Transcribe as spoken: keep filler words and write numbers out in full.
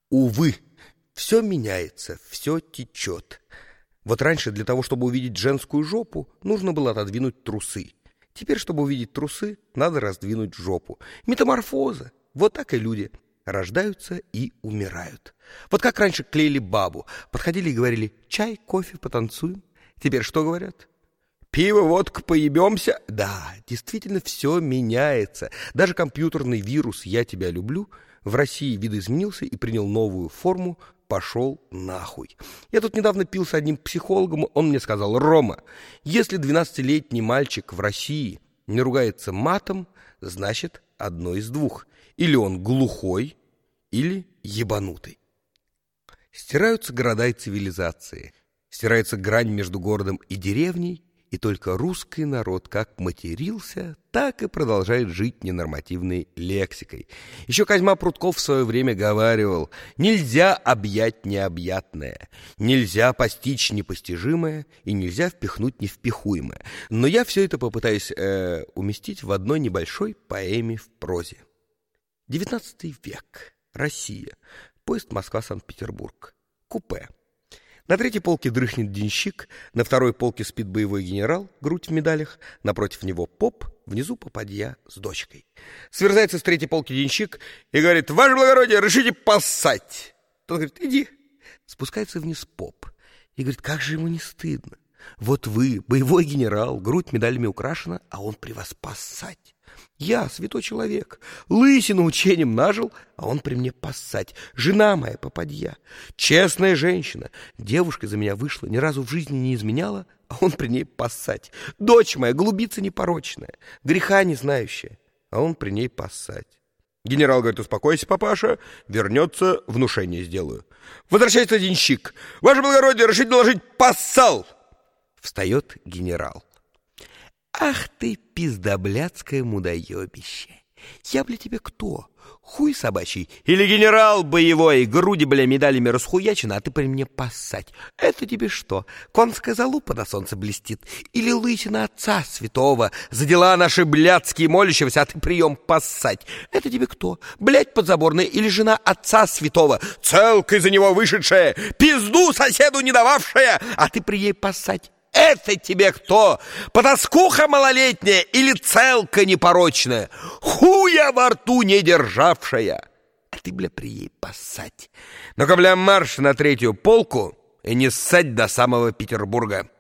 Увы, все меняется, все течет. Вот раньше для того, чтобы увидеть женскую жопу, нужно было отодвинуть трусы. Теперь, чтобы увидеть трусы, надо раздвинуть жопу. Метаморфоза. Вот так и люди рождаются и умирают. Вот как раньше клеили бабу. Подходили и говорили: чай, кофе, потанцуем. Теперь что говорят? Пиво, водка, поебемся. Да, действительно, все меняется. Даже компьютерный вирус «Я тебя люблю» в России видоизменился и принял новую форму «пошел нахуй». Я тут недавно пил с одним психологом, он мне сказал: Рома, если двенадцатилетний мальчик в России не ругается матом, значит, одно из двух. Или он глухой, или ебанутый. Стираются города и цивилизации. Стирается грань между городом и деревней, и только русский народ как матерился, так и продолжает жить ненормативной лексикой. Еще Козьма Прутков в свое время говаривал: нельзя объять необъятное, нельзя постичь непостижимое и нельзя впихнуть невпихуемое. Но я все это попытаюсь э, уместить в одной небольшой поэме в прозе. девятнадцатый век. Россия. Поезд Москва-Санкт-Петербург. Купе. На третьей полке дрыхнет денщик, на второй полке спит боевой генерал, грудь в медалях, напротив него поп, внизу попадья с дочкой. Сверзается с третьей полки денщик и говорит: «Ваше благородие, решите поссать!» Тот говорит: «Иди». Спускается вниз поп и говорит: как же ему не стыдно? Вот вы, боевой генерал, грудь медалями украшена, а он при вас поссать. Я, святой человек, лысину учением нажил, а он при мне поссать. Жена моя попадья, честная женщина, девушка за меня вышла, ни разу в жизни не изменяла, а он при ней поссать. Дочь моя, голубица непорочная, греха не знающая, а он при ней поссать. Генерал говорит: успокойся, папаша, вернется, внушение сделаю. Возвращается денщик: ваше благородие, решите доложить, поссал. Встает генерал. Ах ты, пиздоблядское мудоебище! Я, бля, тебе кто? Хуй собачий? Или генерал боевой, груди, бля, медалями расхуячены, а ты при мне поссать? Это тебе что, конская залупа на солнце блестит? Или лысина отца святого, за дела наши блядские молящегося, а ты прием поссать? Это тебе кто? Блядь подзаборная или жена отца святого, целкой за него вышедшая, пизду соседу не дававшая, а ты при ей поссать? Это тебе кто? Потаскуха малолетняя или целка непорочная, хуя во рту не державшая? А ты, бля, при ей поссать. Ну-ка, бля, марш на третью полку и не ссать до самого Петербурга.